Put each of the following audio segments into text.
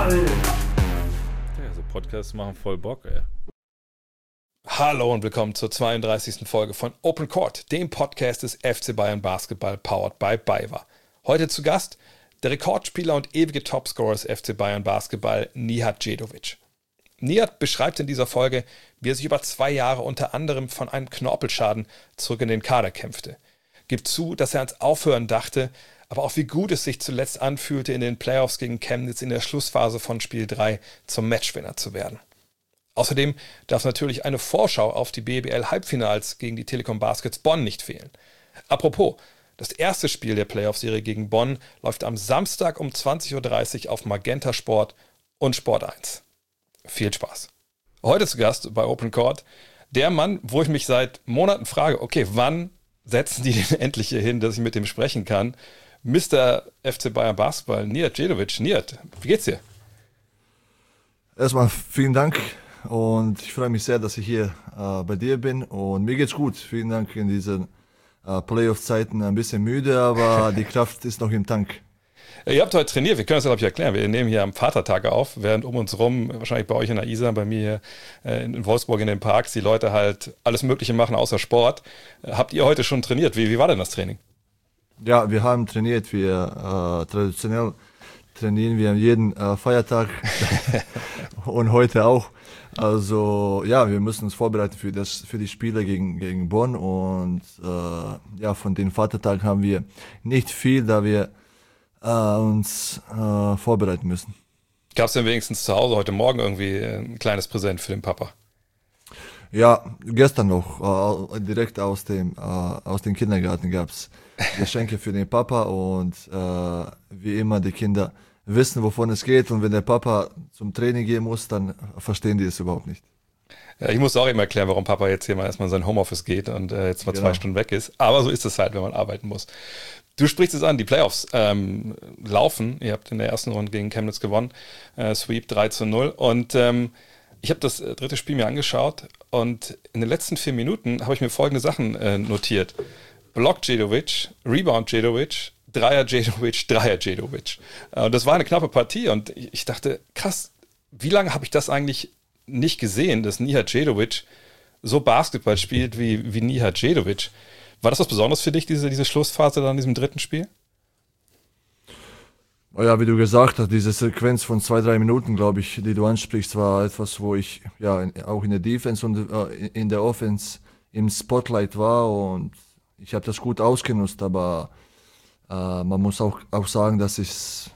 Ball. Ja, so Podcasts machen voll Bock, ey. Hallo und willkommen zur 32. Folge von Open Court, dem Podcast des FC Bayern Basketball, powered by BayWa. Heute zu Gast der Rekordspieler und ewige Topscorer des FC Bayern Basketball, Nihat Džedović. Nihat beschreibt in dieser Folge, wie er sich über 2 Jahre unter anderem von einem Knorpelschaden zurück in den Kader kämpfte. Gibt zu, dass er ans Aufhören dachte, aber auch wie gut es sich zuletzt anfühlte, in den Playoffs gegen Chemnitz in der Schlussphase von Spiel 3 zum Matchwinner zu werden. Außerdem darf natürlich eine Vorschau auf die BBL-Halbfinals gegen die Telekom Baskets Bonn nicht fehlen. Apropos, das erste Spiel der Playoff-Serie gegen Bonn läuft am Samstag um 20.30 Uhr auf Magenta Sport und Sport 1. Viel Spaß. Heute zu Gast bei Open Court der Mann, wo ich mich seit Monaten frage, okay, wann setzen die den endlich hier hin, dass ich mit dem sprechen kann? Mr. FC Bayern Basketball, Nihat Džedović. Nihat, wie geht's dir? Erstmal vielen Dank und ich freue mich sehr, dass ich hier bei dir bin und mir geht's gut. Vielen Dank in diesen Playoff-Zeiten, ein bisschen müde, aber die Kraft ist noch im Tank. Ihr habt heute trainiert, wir können das, glaube ich, erklären. Wir nehmen hier am Vatertag auf, während um uns rum, wahrscheinlich bei euch in der Isar, bei mir hier in Wolfsburg in den Parks, die Leute halt alles Mögliche machen außer Sport. Habt ihr heute schon trainiert? Wie war denn das Training? Ja, wir haben trainiert. Wir traditionell trainieren wir jeden Feiertag und heute auch. Also ja, wir müssen uns vorbereiten für die Spiele gegen Bonn und ja, von den Vatertagen haben wir nicht viel, da wir uns vorbereiten müssen. Gab es denn wenigstens zu Hause heute Morgen irgendwie ein kleines Präsent für den Papa? Ja, gestern noch, direkt aus dem Kindergarten gab's Geschenke für den Papa und wie immer die Kinder wissen, wovon es geht und wenn der Papa zum Training gehen muss, dann verstehen die es überhaupt nicht. Ja, ich muss auch eben erklären, warum Papa jetzt hier mal erstmal in sein Homeoffice geht und jetzt mal 2 Stunden weg ist. Aber so ist es halt, wenn man arbeiten muss. Du sprichst es an, die Playoffs laufen. Ihr habt in der ersten Runde gegen Chemnitz gewonnen, Sweep 3-0. Und ich habe das dritte Spiel mir angeschaut und in den letzten 4 Minuten habe ich mir folgende Sachen notiert. Block Džedović, Rebound Džedović, Dreier Džedović, Dreier Džedović. Und das war eine knappe Partie und ich dachte, krass, wie lange habe ich das eigentlich nicht gesehen, dass Nihat Džedović so Basketball spielt wie Nihat Džedović. War das was Besonderes für dich, diese Schlussphase dann in diesem dritten Spiel? Ja, wie du gesagt hast, diese Sequenz von 2-3 Minuten, glaube ich, die du ansprichst, war etwas, wo ich ja auch in der Defense und in der Offense im Spotlight war und ich habe das gut ausgenutzt, aber man muss auch sagen, dass es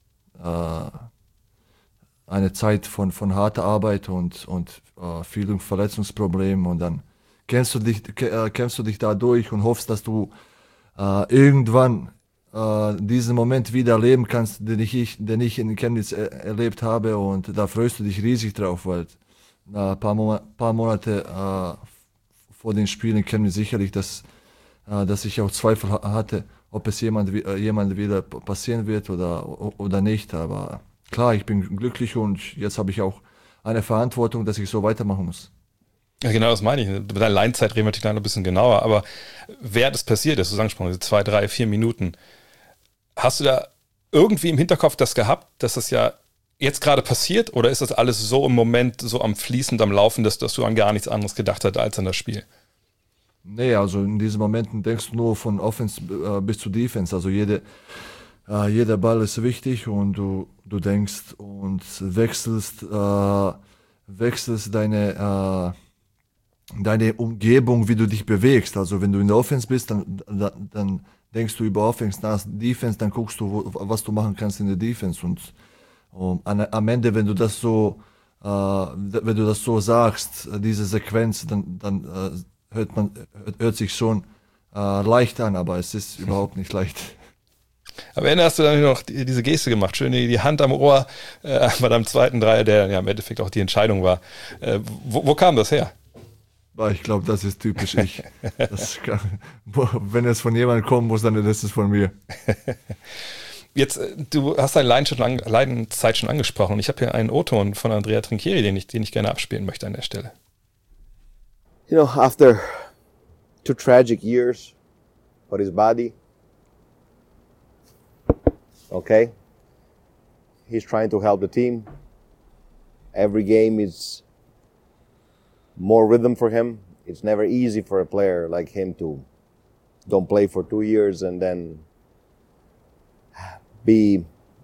eine Zeit von harter Arbeit und vielen Verletzungsproblemen und dann kämpfst du dich da durch und hoffst, dass du irgendwann diesen Moment wieder erleben kannst, den ich in Chemnitz erlebt habe und da freust du dich riesig drauf, weil ein paar Monate vor den Spielen in Chemnitz sicherlich, dass ich auch Zweifel hatte, ob es jemand wieder passieren wird oder nicht, aber klar, ich bin glücklich und jetzt habe ich auch eine Verantwortung, dass ich so weitermachen muss. Ja, genau, das meine ich. Bei der Leinzeit reden wir natürlich noch ein bisschen genauer, aber während es passiert ist, du hast angesprochen, diese 2, 3, 4 Minuten, hast du da irgendwie im Hinterkopf das gehabt, dass das ja jetzt gerade passiert oder ist das alles so im Moment so am Fließend, am Laufen, dass du an gar nichts anderes gedacht hast als an das Spiel? Nee, also in diesen Momenten denkst du nur von Offense bis zu Defense, also jeder Ball ist wichtig und du denkst und wechselst deine Umgebung, wie du dich bewegst. Also wenn du in der Offense bist, dann denkst du über Offense nach Defense, dann guckst du, was du machen kannst in der Defense. Und am Ende, wenn du das so sagst, diese Sequenz, dann hört sich schon leicht an, aber es ist überhaupt nicht leicht. Am Ende hast du dann noch diese Geste gemacht, schön die Hand am Ohr bei deinem zweiten Dreier, der ja im Endeffekt auch die Entscheidung war. Wo kam das her? Ich glaube, das ist typisch ich. Wenn es von jemandem kommen muss, dann ist es von mir. Jetzt, du hast deine Leidenszeit schon angesprochen. Ich habe hier einen O-Ton von Andrea Trinchieri, den ich gerne abspielen möchte an der Stelle. You know, after 2 tragic years for his body, okay, he's trying to help the team. Every game is more rhythm for him. It's never easy for a player like him to don't play for 2 years and then be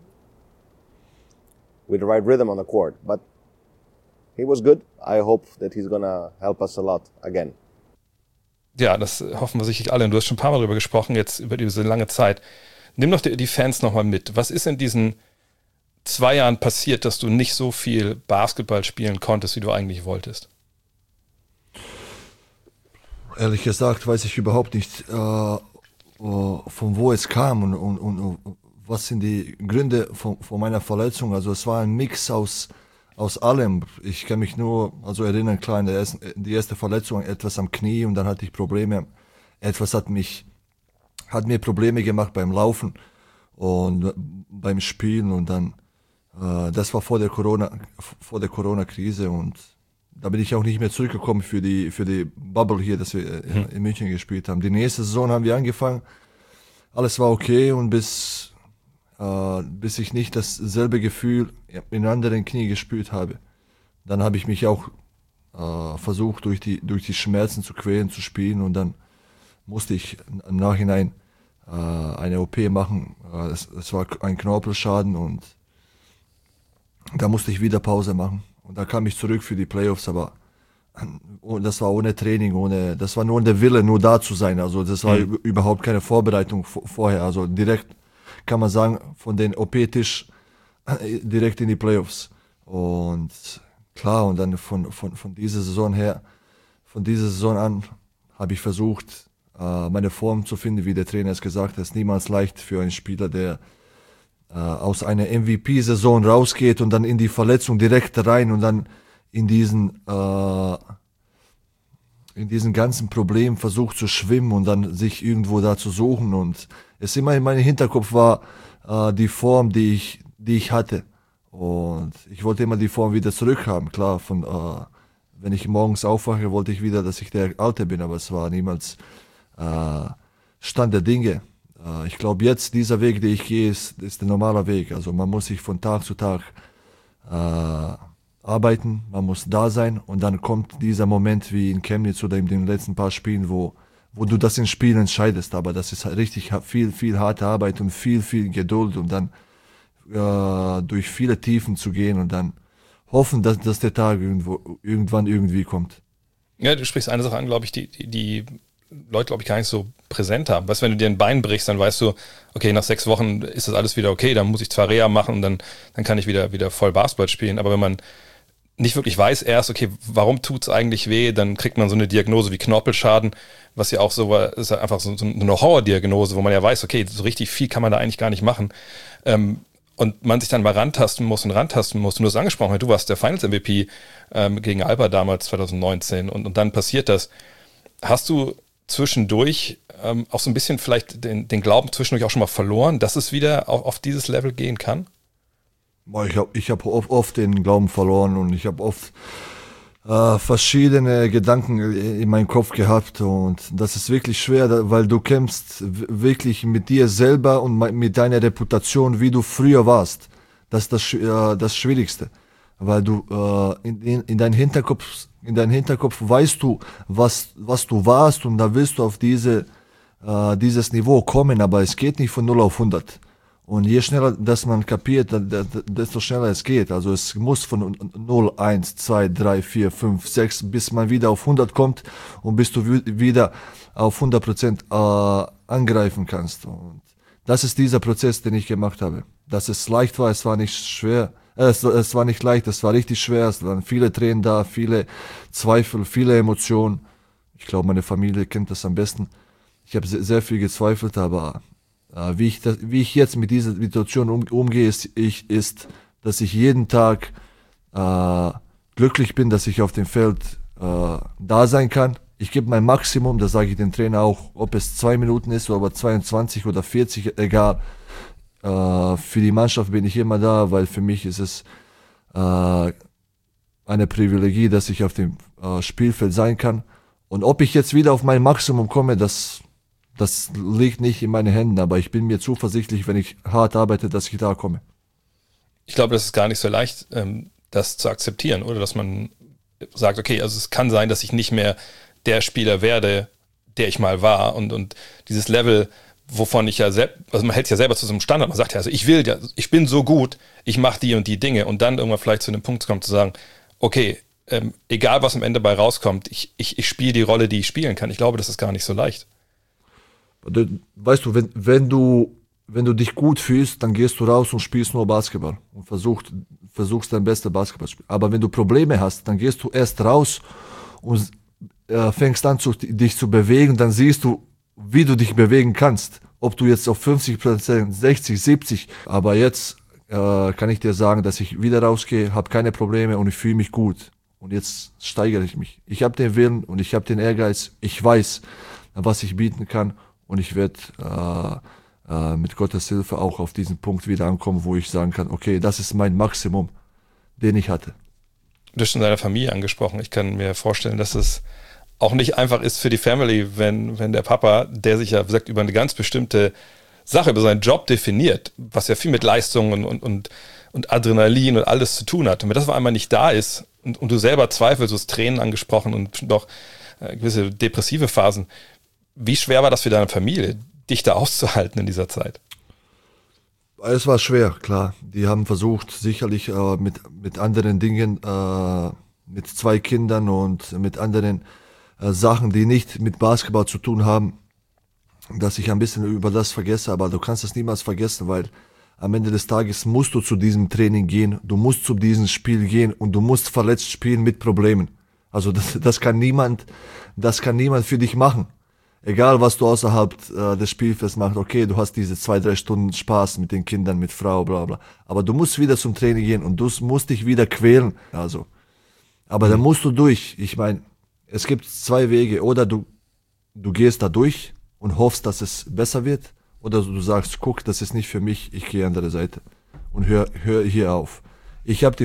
with the right rhythm on the court. But he was good. I hope that he's gonna help us a lot again. Ja, das hoffen wir sicherlich alle. Und du hast schon ein paar Mal darüber gesprochen, jetzt über diese lange Zeit. Nimm doch die Fans nochmal mit. Was ist in diesen 2 Jahren passiert, dass du nicht so viel Basketball spielen konntest, wie du eigentlich wolltest? Ehrlich gesagt weiß ich überhaupt nicht, von wo es kam und was sind die Gründe von meiner Verletzung. Also es war ein Mix aus allem. Ich kann mich nur erinnern, klar, die erste Verletzung, etwas am Knie und dann hatte ich Probleme. Etwas hat mir Probleme gemacht beim Laufen und beim Spielen und dann, das war vor der Corona-Krise und da bin ich auch nicht mehr zurückgekommen für die Bubble hier, dass wir in München gespielt haben. Die nächste Saison haben wir angefangen, alles war okay und bis ich nicht dasselbe Gefühl in anderen Knie gespürt habe. Dann habe ich mich auch versucht, durch die Schmerzen zu quälen, zu spielen und dann musste ich im Nachhinein eine OP machen. Es war ein Knorpelschaden und da musste ich wieder Pause machen. Und da kam ich zurück für die Playoffs, aber das war ohne Training, das war nur der Wille, nur da zu sein. Also das war überhaupt keine Vorbereitung vorher. Also direkt, kann man sagen, von den OP-Tisch direkt in die Playoffs. Und klar, und dann von dieser Saison an, habe ich versucht, meine Form zu finden, wie der Trainer es gesagt hat. Es ist niemals leicht für einen Spieler, der aus einer MVP-Saison rausgeht und dann in die Verletzung direkt rein und dann in diesen ganzen Problemen versucht zu schwimmen und dann sich irgendwo da zu suchen. Und es immer in meinem Hinterkopf war die Form, die ich hatte. Und ich wollte immer die Form wieder zurückhaben. Klar, wenn ich morgens aufwache, wollte ich wieder, dass ich der Alte bin, aber es war niemals Stand der Dinge. Ich glaube jetzt, dieser Weg, den ich gehe, ist der normale Weg. Also man muss sich von Tag zu Tag arbeiten, man muss da sein und dann kommt dieser Moment wie in Chemnitz oder in den letzten paar Spielen, wo du das in Spielen entscheidest. Aber das ist halt richtig viel, viel harte Arbeit und viel, viel Geduld und dann durch viele Tiefen zu gehen und dann hoffen, dass der Tag irgendwann irgendwie kommt. Ja, du sprichst eine Sache an, glaube ich, die Leute, glaube ich, gar nicht so präsent haben. Weißt du, wenn du dir ein Bein brichst, dann weißt du, okay, nach 6 Wochen ist das alles wieder okay, dann muss ich zwar Reha machen und dann kann ich wieder voll Basketball spielen. Aber wenn man nicht wirklich weiß erst, okay, warum tut's eigentlich weh, dann kriegt man so eine Diagnose wie Knorpelschaden, was ja auch so war, ist einfach so eine Horrordiagnose, wo man ja weiß, okay, so richtig viel kann man da eigentlich gar nicht machen. Und man sich dann mal rantasten muss. Und du hast angesprochen, du warst der Finals-MVP gegen Alba damals 2019 und dann passiert das. Hast du zwischendurch auch so ein bisschen vielleicht den Glauben zwischendurch auch schon mal verloren, dass es wieder auf dieses Level gehen kann? Ich hab oft den Glauben verloren und ich habe oft verschiedene Gedanken in meinem Kopf gehabt und das ist wirklich schwer, weil du kämpfst wirklich mit dir selber und mit deiner Reputation, wie du früher warst. Das ist das Schwierigste, weil du in deinem Hinterkopf weißt du, was du warst und da willst du auf dieses Niveau kommen, aber es geht nicht von 0 auf 100. Und je schneller das man kapiert, desto schneller es geht. Also es muss von 0, 1, 2, 3, 4, 5, 6, bis man wieder auf 100 kommt und bis du wieder auf 100% angreifen kannst. Und das ist dieser Prozess, den ich gemacht habe. Dass es leicht war, es war nicht schwer. Es war nicht leicht, es war richtig schwer. Es waren viele Tränen da, viele Zweifel, viele Emotionen. Ich glaube, meine Familie kennt das am besten. Ich habe sehr viel gezweifelt, aber wie ich jetzt mit dieser Situation umgehe, ist, dass ich jeden Tag glücklich bin, dass ich auf dem Feld da sein kann. Ich gebe mein Maximum, das sage ich dem Trainer auch, ob es 2 Minuten ist oder 22 oder 40, egal. Für die Mannschaft bin ich immer da, weil für mich ist es eine Privilegie, dass ich auf dem Spielfeld sein kann. Und ob ich jetzt wieder auf mein Maximum komme, das liegt nicht in meinen Händen, aber ich bin mir zuversichtlich, wenn ich hart arbeite, dass ich da komme. ich glaube, das ist gar nicht so leicht, das zu akzeptieren, oder dass man sagt, okay, also es kann sein, dass ich nicht mehr der Spieler werde, der ich mal war, und dieses Level, wovon ich ja selbst, also man hält es ja selber zu so einem Standard, man sagt ja, also ich bin so gut, ich mache die und die Dinge, und dann irgendwann vielleicht zu einem Punkt kommt, zu sagen, okay, egal was am Ende bei rauskommt, ich spiele die Rolle, die ich spielen kann. Ich glaube, das ist gar nicht so leicht. Weißt du, wenn du dich gut fühlst, dann gehst du raus und spielst nur Basketball und versuchst dein bestes Basketball zu spielen. Aber wenn du Probleme hast, dann gehst du erst raus und fängst an, dich zu bewegen, dann siehst du, wie du dich bewegen kannst. Ob du jetzt auf 50%, 60, 70, aber jetzt kann ich dir sagen, dass ich wieder rausgehe, habe keine Probleme und ich fühle mich gut. Und jetzt steigere ich mich. Ich habe den Willen und ich habe den Ehrgeiz. Ich weiß, was ich bieten kann, und ich werde mit Gottes Hilfe auch auf diesen Punkt wieder ankommen, wo ich sagen kann, okay, das ist mein Maximum, den ich hatte. Du hast schon deine Familie angesprochen. Ich kann mir vorstellen, dass es auch nicht einfach ist für die Family, wenn der Papa, der sich ja, wie gesagt, über eine ganz bestimmte Sache, über seinen Job definiert, was ja viel mit Leistungen und Adrenalin und alles zu tun hat. Und wenn das auf einmal nicht da ist und du selber zweifelst, du hast Tränen angesprochen und doch gewisse depressive Phasen, wie schwer war das für deine Familie, dich da auszuhalten in dieser Zeit? Es war schwer, klar. Die haben versucht, sicherlich mit anderen Dingen, mit 2 Kindern und mit anderen Sachen, die nicht mit Basketball zu tun haben, dass ich ein bisschen über das vergesse, aber du kannst das niemals vergessen, weil am Ende des Tages musst du zu diesem Training gehen, du musst zu diesem Spiel gehen und du musst verletzt spielen mit Problemen. Also das kann niemand für dich machen. Egal, was du außerhalb des Spielfelds machst, okay, du hast diese 2-3 Stunden Spaß mit den Kindern, mit Frau, bla bla. Aber du musst wieder zum Training gehen und du musst dich wieder quälen. Also, aber dann musst du durch. Ich meine, es gibt 2 Wege. Oder du gehst da durch und hoffst, dass es besser wird. Oder du sagst, guck, das ist nicht für mich, ich gehe an der Seite und hör hier auf. Ich habe den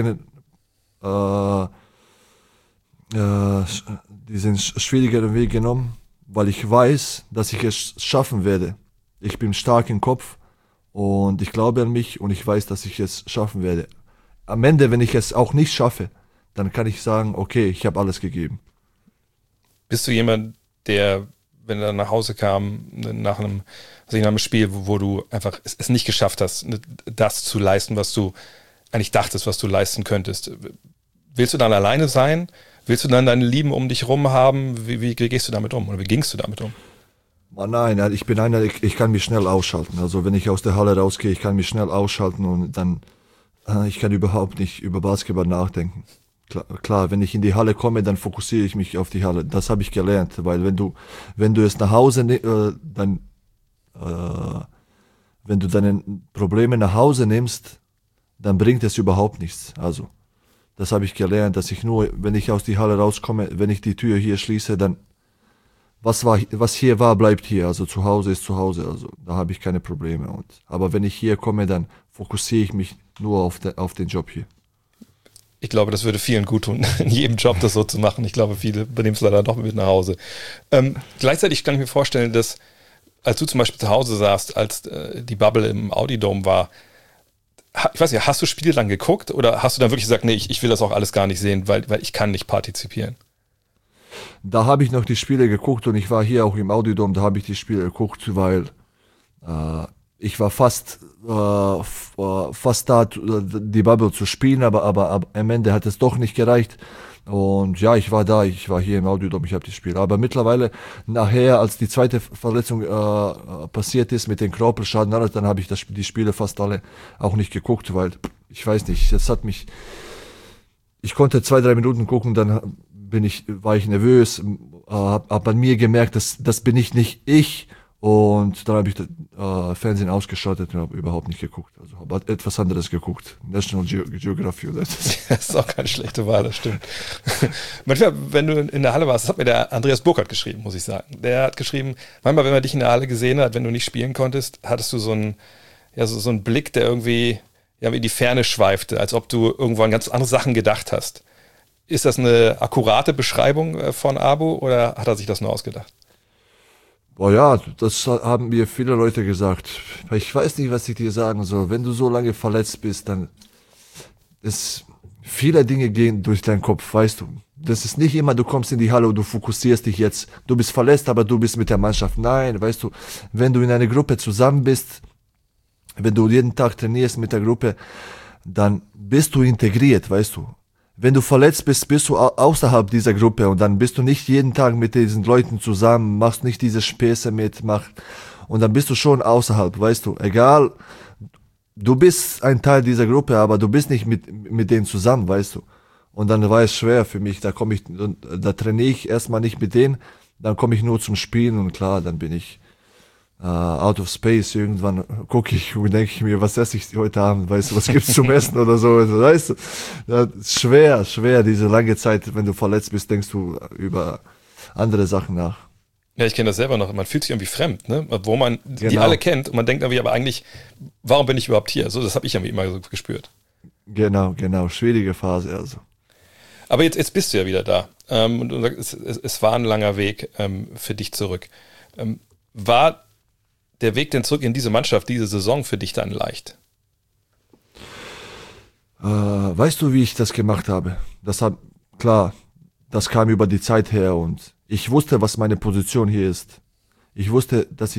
diesen schwierigeren Weg genommen, weil ich weiß, dass ich es schaffen werde. Ich bin stark im Kopf und ich glaube an mich und ich weiß, dass ich es schaffen werde. Am Ende, wenn ich es auch nicht schaffe, dann kann ich sagen, okay, ich habe alles gegeben. Bist du jemand, der, wenn er nach Hause kam, nach einem Spiel, wo du einfach es nicht geschafft hast, das zu leisten, was du eigentlich dachtest, was du leisten könntest? Willst du dann alleine sein? Willst du dann deine Lieben um dich rum haben? Wie gehst du damit um? Oder wie gingst du damit um? Nein, ich bin einer, ich kann mich schnell ausschalten. Also wenn ich aus der Halle rausgehe, ich kann mich schnell ausschalten und dann, ich kann überhaupt nicht über Basketball nachdenken. Klar, wenn ich in die Halle komme, dann fokussiere ich mich auf die Halle. Das habe ich gelernt, weil wenn du es nach Hause, wenn du deine Probleme nach Hause nimmst, dann bringt es überhaupt nichts. Also das habe ich gelernt, dass ich nur, wenn ich aus die Halle rauskomme, wenn ich die Tür hier schließe, dann was hier war, bleibt hier. Also zu Hause ist zu Hause. Also da habe ich keine Probleme. Aber wenn ich hier komme, dann fokussiere ich mich nur auf den Job hier. Ich glaube, das würde vielen gut tun, in jedem Job das so zu machen. Ich glaube, viele benehmen es leider doch mit nach Hause. Gleichzeitig kann ich mir vorstellen, dass als du zum Beispiel zu Hause saßt, als die Bubble im Audi Dome war, ich weiß nicht, hast du Spiele dann geguckt oder hast du dann wirklich gesagt, nee, ich will das auch alles gar nicht sehen, weil ich kann nicht partizipieren? Da habe ich noch die Spiele geguckt und ich war hier auch im Audi Dome, da habe ich die Spiele geguckt, weil ich war fast da, die Bubble zu spielen, aber am Ende hat es doch nicht gereicht. Und ja, ich war hier im Audi Dome, ich habe die Spiele. Aber mittlerweile, nachher, als die zweite Verletzung passiert ist mit den Knorpelschaden, dann habe ich die Spiele fast alle auch nicht geguckt, weil, ich weiß nicht, ich konnte 2-3 Minuten gucken, dann war ich nervös, hab an mir gemerkt, das bin nicht ich. Und dann habe ich Fernsehen ausgeschaltet und habe überhaupt nicht geguckt. Also habe etwas anderes geguckt. National Geography oder das. Das ist auch keine schlechte Wahl, das stimmt. Manchmal, wenn du in der Halle warst, das hat mir der Andreas Burkhardt geschrieben, muss ich sagen. Der hat geschrieben, manchmal, wenn man dich in der Halle gesehen hat, wenn du nicht spielen konntest, hattest du so einen Blick, der irgendwie in die Ferne schweifte, als ob du irgendwo an ganz andere Sachen gedacht hast. Ist das eine akkurate Beschreibung von Abu oder hat er sich das nur ausgedacht? Oh ja, das haben mir viele Leute gesagt. Ich weiß nicht, was ich dir sagen soll. Wenn du so lange verletzt bist, dann ist viele Dinge gehen durch deinen Kopf, weißt du. Das ist nicht immer, du kommst in die Halle und du fokussierst dich jetzt. Du bist verletzt, aber du bist mit der Mannschaft. Nein, weißt du, wenn du in einer Gruppe zusammen bist, wenn du jeden Tag trainierst mit der Gruppe, dann bist du integriert, weißt du. Wenn du verletzt bist, bist du außerhalb dieser Gruppe und dann bist du nicht jeden Tag mit diesen Leuten zusammen, machst nicht diese Späße mit, und dann bist du schon außerhalb, weißt du. Egal, du bist ein Teil dieser Gruppe, aber du bist nicht mit denen zusammen, weißt du. Und dann war es schwer für mich, da trainiere ich erstmal nicht mit denen, dann komme ich nur zum Spielen und klar, dann bin ich out of space. Irgendwann gucke ich und denke ich mir, was esse ich heute Abend, weißt du, was gibt's zum Essen oder so, weißt du. Das ist schwer, diese lange Zeit, wenn du verletzt bist, denkst du über andere Sachen nach. Ja, ich kenne das selber noch. Man fühlt sich irgendwie fremd, ne? Wo man die Genau. alle kennt und man denkt irgendwie, aber eigentlich, warum bin ich überhaupt hier? So, das habe ich irgendwie immer so gespürt. Genau, schwierige Phase, also. Aber jetzt bist du ja wieder da. Und du sagst, es war ein langer Weg für dich zurück. War der Weg denn zurück in diese Mannschaft, diese Saison für dich dann leicht? Weißt du, wie ich das gemacht habe? Klar, das kam über die Zeit her und ich wusste, was meine Position hier ist. Ich wusste, dass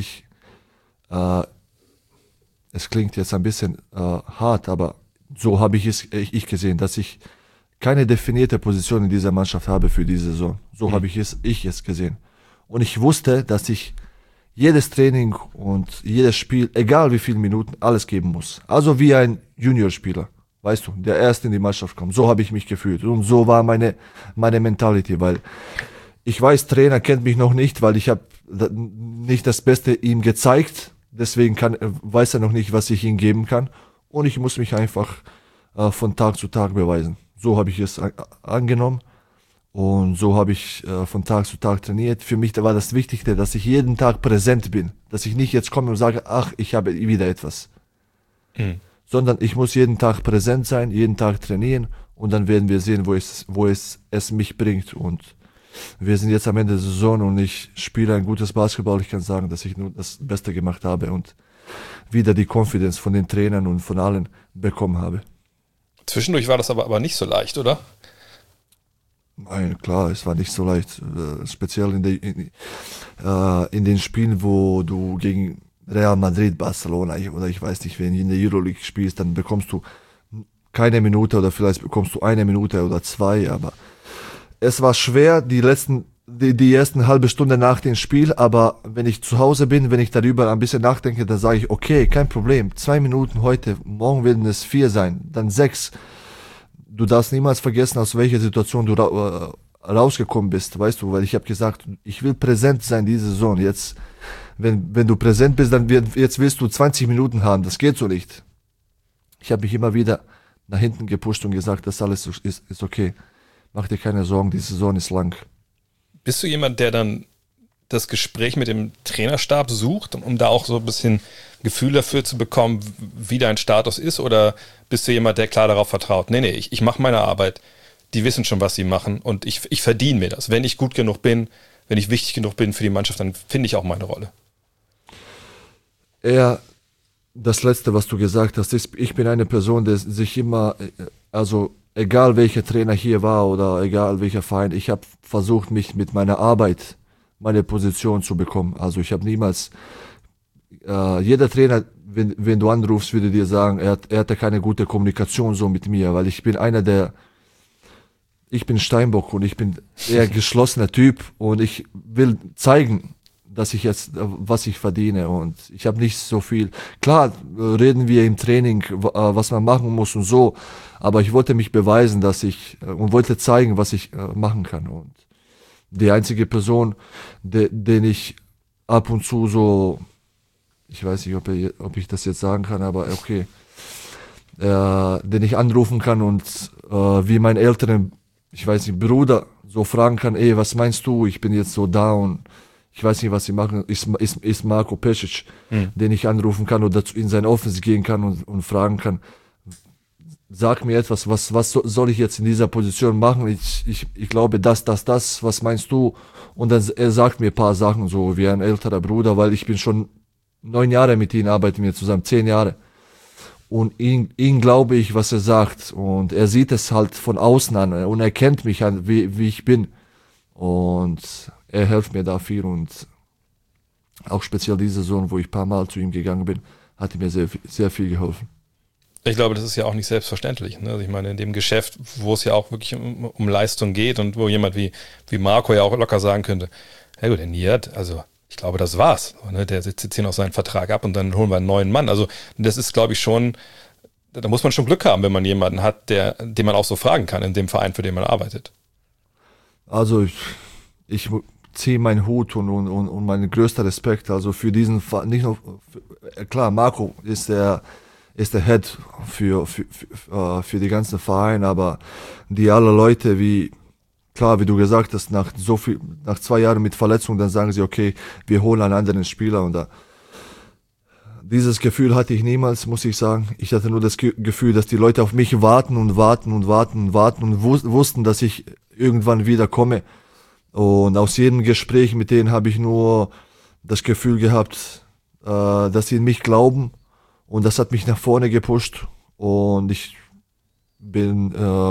es klingt jetzt ein bisschen hart, aber so habe ich gesehen, dass ich keine definierte Position in dieser Mannschaft habe für diese Saison. So habe ich es gesehen. Und ich wusste, dass ich jedes Training und jedes Spiel, egal wie viele Minuten, alles geben muss. Also wie ein Juniorspieler, weißt du, der erst in die Mannschaft kommt. So habe ich mich gefühlt. Und so war meine Mentality, weil ich weiß, Trainer kennt mich noch nicht, weil ich habe nicht das Beste ihm gezeigt. Deswegen weiß er noch nicht, was ich ihm geben kann. Und ich muss mich einfach von Tag zu Tag beweisen. So habe ich es angenommen. Und so habe ich von Tag zu Tag trainiert. Für mich war das Wichtigste, dass ich jeden Tag präsent bin. Dass ich nicht jetzt komme und sage, ach, ich habe wieder etwas. Sondern ich muss jeden Tag präsent sein, jeden Tag trainieren. Und dann werden wir sehen, wo es mich bringt. Und wir sind jetzt am Ende der Saison und ich spiele ein gutes Basketball. Ich kann sagen, dass ich nur das Beste gemacht habe und wieder die Confidence von den Trainern und von allen bekommen habe. Zwischendurch war das aber nicht so leicht, oder? Nein, klar, es war nicht so leicht. Speziell in den Spielen, wo du gegen Real Madrid, Barcelona oder ich weiß nicht, wenn du in der Euroleague spielst, dann bekommst du keine Minute oder vielleicht bekommst du eine Minute oder zwei, aber es war schwer, die ersten halbe Stunde nach dem Spiel, aber wenn ich zu Hause bin, wenn ich darüber ein bisschen nachdenke, dann sage ich, okay, kein Problem, 2 Minuten heute, morgen werden es 4 sein, dann 6. Du darfst niemals vergessen, aus welcher Situation du rausgekommen bist, weißt du, weil ich habe gesagt, ich will präsent sein diese Saison. Jetzt, wenn du präsent bist, dann jetzt willst du 20 Minuten haben, das geht so nicht. Ich habe mich immer wieder nach hinten gepusht und gesagt, das alles ist okay. Mach dir keine Sorgen, die Saison ist lang. Bist du jemand, der dann das Gespräch mit dem Trainerstab sucht, um da auch so ein bisschen Gefühl dafür zu bekommen, wie dein Status ist? Oder bist du jemand, der klar darauf vertraut? Nee, ich mache meine Arbeit. Die wissen schon, was sie machen und ich verdiene mir das. Wenn ich gut genug bin, wenn ich wichtig genug bin für die Mannschaft, dann finde ich auch meine Rolle. Eher das Letzte, was du gesagt hast, ist, ich bin eine Person, der sich immer, also egal welcher Trainer hier war oder egal welcher Verein, ich habe versucht, mich mit meiner Arbeit meine Position zu bekommen. Also ich habe niemals, jeder Trainer, wenn du anrufst, würde dir sagen, er hatte keine gute Kommunikation so mit mir, weil ich bin ich bin Steinbock und ich bin eher geschlossener Typ und ich will zeigen, dass ich jetzt, was ich verdiene und ich habe nicht so viel. Klar, reden wir im Training, was man machen muss und so, aber ich wollte mich beweisen, und wollte zeigen, was ich machen kann und die einzige Person, den ich ab und zu so, ich weiß nicht, ob ich das jetzt sagen kann, aber okay, den ich anrufen kann und wie mein älteren, ich weiß nicht, Bruder so fragen kann, ey, was meinst du, ich bin jetzt so down, ich weiß nicht, was sie machen, ist Marko Pesic, den ich anrufen kann oder in sein Office gehen kann und fragen kann, sag mir etwas, was soll ich jetzt in dieser Position machen? Ich glaube, das, was meinst du? Und dann er sagt mir ein paar Sachen, so wie ein älterer Bruder, weil ich bin schon 9 Jahre mit ihm, arbeiten wir zusammen, 10 Jahre. Und ihn glaube ich, was er sagt. Und er sieht es halt von außen an und er kennt mich an, wie ich bin. Und er hilft mir da viel. Und auch speziell diese Saison, wo ich ein paar Mal zu ihm gegangen bin, hat er mir sehr, sehr viel geholfen. Ich glaube, das ist ja auch nicht selbstverständlich. Ne? Also ich meine, in dem Geschäft, wo es ja auch wirklich um Leistung geht und wo jemand wie Marco ja auch locker sagen könnte, ja gut, der Nihat, also ich glaube, das war's. Ne? Der sitzt jetzt hier noch seinen Vertrag ab und dann holen wir einen neuen Mann. Also das ist, glaube ich, schon, da muss man schon Glück haben, wenn man jemanden hat, den man auch so fragen kann in dem Verein, für den man arbeitet. Also ich ziehe meinen Hut und meinen größten Respekt also für diesen Verein. Nicht nur, klar, Marco ist der Head für die ganzen Vereine, aber die alle Leute, wie du gesagt hast, nach 2 Jahren mit Verletzung, dann sagen sie, okay, wir holen einen anderen Spieler und dieses Gefühl hatte ich niemals, muss ich sagen. Ich hatte nur das Gefühl, dass die Leute auf mich warten und wussten, dass ich irgendwann wieder komme. Und aus jedem Gespräch mit denen habe ich nur das Gefühl gehabt, dass sie in mich glauben. Und das hat mich nach vorne gepusht und ich bin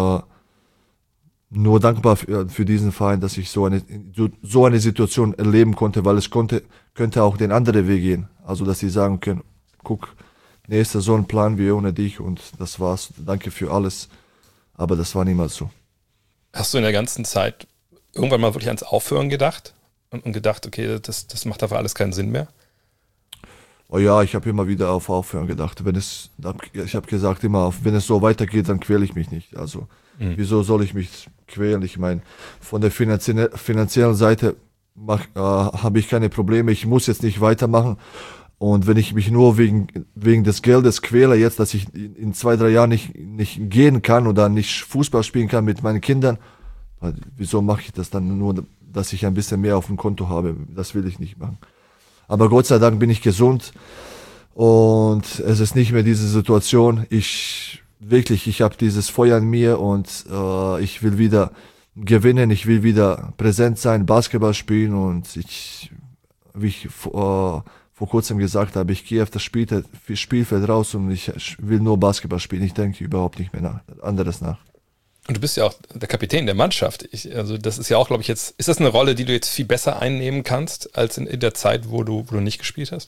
nur dankbar für diesen Verein, dass ich so eine Situation erleben konnte, weil es könnte auch den anderen Weg gehen. Also, dass sie sagen können, guck, nächste Saison planen wir ohne dich und das war's. Danke für alles. Aber das war niemals so. Hast du in der ganzen Zeit irgendwann mal wirklich ans Aufhören gedacht und gedacht, okay, das macht dafür alles keinen Sinn mehr? Oh ja, ich habe immer wieder auf Aufhören gedacht. Ich habe gesagt immer, wenn es so weitergeht, dann quäle ich mich nicht. Also wieso soll ich mich quälen? Ich meine, von der finanziellen Seite habe ich keine Probleme. Ich muss jetzt nicht weitermachen. Und wenn ich mich nur wegen des Geldes quäle, jetzt, dass ich in 2-3 Jahren nicht gehen kann oder nicht Fußball spielen kann mit meinen Kindern, wieso mache ich das dann nur, dass ich ein bisschen mehr auf dem Konto habe? Das will ich nicht machen. Aber Gott sei Dank bin ich gesund und es ist nicht mehr diese Situation. Ich habe dieses Feuer in mir und ich will wieder gewinnen, ich will wieder präsent sein, Basketball spielen und wie ich vor kurzem gesagt habe, ich gehe auf das Spielfeld raus und ich will nur Basketball spielen. Ich denke überhaupt nicht mehr anderes nach. Und du bist ja auch der Kapitän der Mannschaft. Also das ist ja auch, glaube ich, ist das eine Rolle, die du jetzt viel besser einnehmen kannst, als in der Zeit, wo du nicht gespielt hast?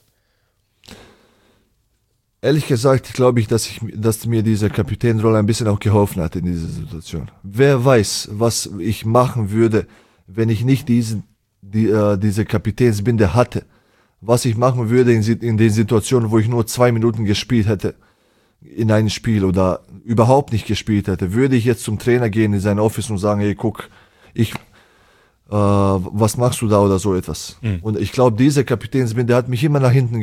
Ehrlich gesagt, glaube ich, dass mir diese Kapitänrolle ein bisschen auch geholfen hat in dieser Situation. Wer weiß, was ich machen würde, wenn ich nicht diese Kapitänsbinde hatte. Was ich machen würde in den Situationen, wo ich nur 2 Minuten gespielt hätte in einem Spiel oder überhaupt nicht gespielt hätte, würde ich jetzt zum Trainer gehen in sein Office und sagen, hey, guck, was machst du da oder so etwas. Und ich glaube, diese Kapitänsbinde hat mich immer nach hinten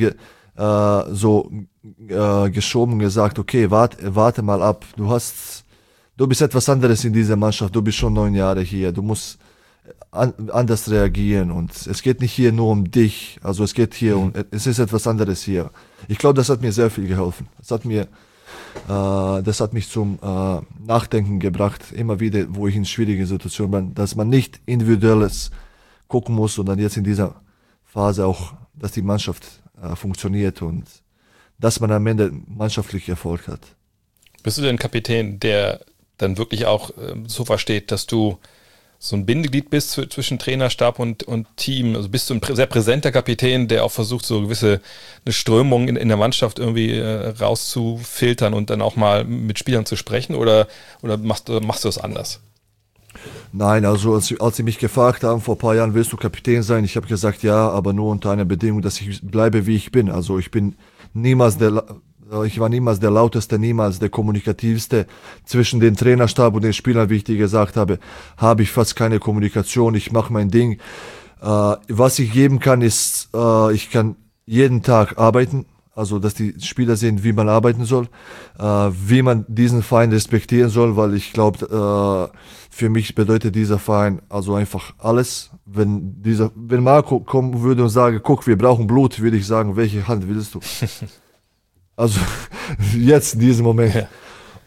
geschoben und gesagt, okay, warte mal ab, du bist etwas anderes in dieser Mannschaft, du bist schon 9 Jahre hier, du musst anders reagieren und es geht nicht hier nur um dich, also es geht hier es ist etwas anderes hier. Ich glaube, das hat mir sehr viel geholfen. Das hat mich zum Nachdenken gebracht, immer wieder, wo ich in schwierigen Situationen bin, dass man nicht individuelles gucken muss und dann jetzt in dieser Phase auch, dass die Mannschaft funktioniert und dass man am Ende mannschaftlich Erfolg hat. Bist du denn ein Kapitän, der dann wirklich auch so versteht, dass du so ein Bindeglied bist zwischen Trainerstab und Team? Also bist du ein sehr präsenter Kapitän, der auch versucht, so eine Strömung in der Mannschaft irgendwie rauszufiltern und dann auch mal mit Spielern zu sprechen? Oder machst du das anders? Nein, also als sie mich gefragt haben, vor ein paar Jahren, willst du Kapitän sein? Ich habe gesagt, ja, aber nur unter einer Bedingung, dass ich bleibe, wie ich bin. Also ich war niemals der lauteste, niemals der kommunikativste. Zwischen den Trainerstab und den Spielern, wie ich dir gesagt habe ich fast keine Kommunikation. Ich mache mein Ding. Was ich geben kann, ist, ich kann jeden Tag arbeiten. Also, dass die Spieler sehen, wie man arbeiten soll, wie man diesen Verein respektieren soll, weil ich glaube, für mich bedeutet dieser Verein also einfach alles. Wenn Marco kommen würde und sagen, guck, wir brauchen Blut, würde ich sagen, welche Hand willst du? Also, jetzt in diesem Moment. Ja.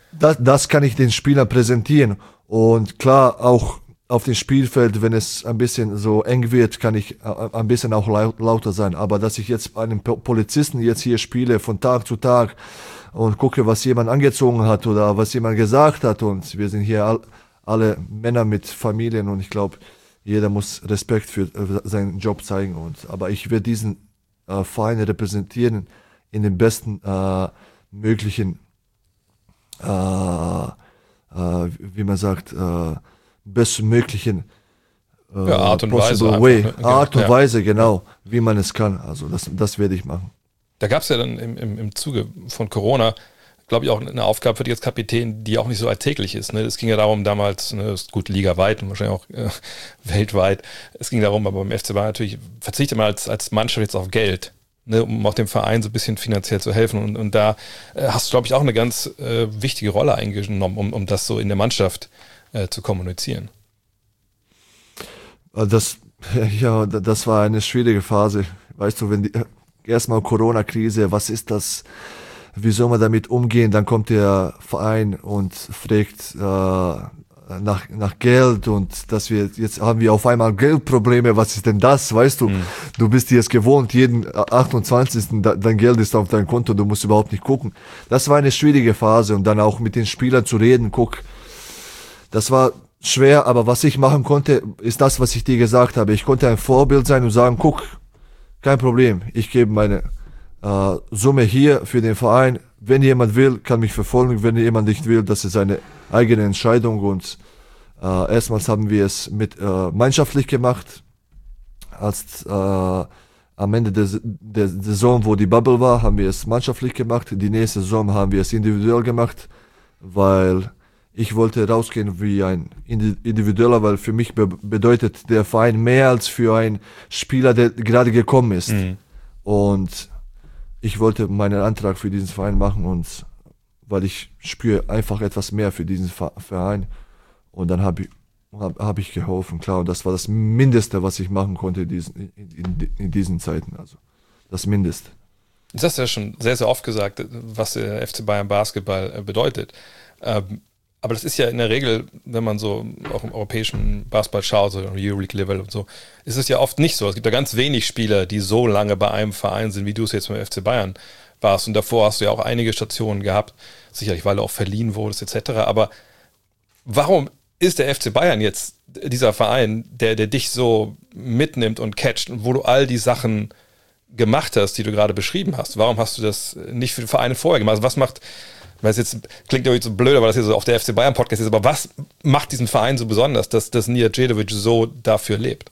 das kann ich den Spielern präsentieren. Und klar, auch auf dem Spielfeld, wenn es ein bisschen so eng wird, kann ich ein bisschen auch lauter sein. Aber dass ich jetzt einen Polizisten jetzt hier spiele von Tag zu Tag und gucke, was jemand angezogen hat oder was jemand gesagt hat, und wir sind hier alle Männer mit Familien, und ich glaube, jeder muss Respekt für seinen Job zeigen. Aber ich werde diesen Verein repräsentieren in den besten möglichen, wie man sagt, bestmöglichen Art und Weise. Way. Einfach, ne? Art und Weise, genau, wie man es kann. Also das werde ich machen. Da gab es ja dann im Zuge von Corona, glaube ich, auch eine Aufgabe für dich als Kapitän, die auch nicht so alltäglich ist. Ne? Es ging ja darum damals, ne, ist gut ligaweit und wahrscheinlich auch weltweit, es ging darum, aber beim FC Bayern natürlich verzichtet man als Mannschaft jetzt auf Geld, ne, um auch dem Verein so ein bisschen finanziell zu helfen. Und da hast du, glaube ich, auch eine ganz wichtige Rolle eingenommen, um das so in der Mannschaft zu kommunizieren. Das war eine schwierige Phase. Weißt du, wenn erstmal Corona-Krise, was ist das? Wie soll man damit umgehen? Dann kommt der Verein und fragt nach Geld, und jetzt haben wir auf einmal Geldprobleme. Was ist denn das? Weißt du, du bist jetzt gewohnt, jeden 28. Dein Geld ist auf deinem Konto, du musst überhaupt nicht gucken. Das war eine schwierige Phase, und dann auch mit den Spielern zu reden. Das war schwer, aber was ich machen konnte, ist das, was ich dir gesagt habe. Ich konnte ein Vorbild sein und sagen, kein Problem, ich gebe meine Summe hier für den Verein. Wenn jemand will, kann mich verfolgen. Wenn jemand nicht will, das ist seine eigene Entscheidung. Und erstmals haben wir es mit mannschaftlich gemacht. Als am Ende der Saison, wo die Bubble war, haben wir es mannschaftlich gemacht. Die nächste Saison haben wir es individuell gemacht, weil ich wollte rausgehen wie ein Individueller, weil für mich bedeutet der Verein mehr als für einen Spieler, der gerade gekommen ist. Und ich wollte meinen Antrag für diesen Verein machen, und weil ich spüre einfach etwas mehr für diesen Verein. Und dann habe ich geholfen, klar. Und das war das Mindeste, was ich machen konnte in diesen Zeiten. Also das Mindeste. Das hast du ja schon sehr, sehr oft gesagt, was der FC Bayern Basketball bedeutet. Aber das ist ja in der Regel, wenn man so auch im europäischen Basketball schaut, so Euroleague-Level und so, ist es ja oft nicht so. Es gibt ja ganz wenig Spieler, die so lange bei einem Verein sind, wie du es jetzt beim FC Bayern warst. Und davor hast du ja auch einige Stationen gehabt, sicherlich, weil du auch verliehen wurdest etc. Aber warum ist der FC Bayern jetzt dieser Verein, der dich so mitnimmt und catcht und wo du all die Sachen gemacht hast, die du gerade beschrieben hast? Warum hast du das nicht für die Vereine vorher gemacht? Also was macht... Weil es jetzt klingt irgendwie so blöd, weil das hier so auf der FC Bayern Podcast ist, aber was macht diesen Verein so besonders, dass Nijacedovic so dafür lebt?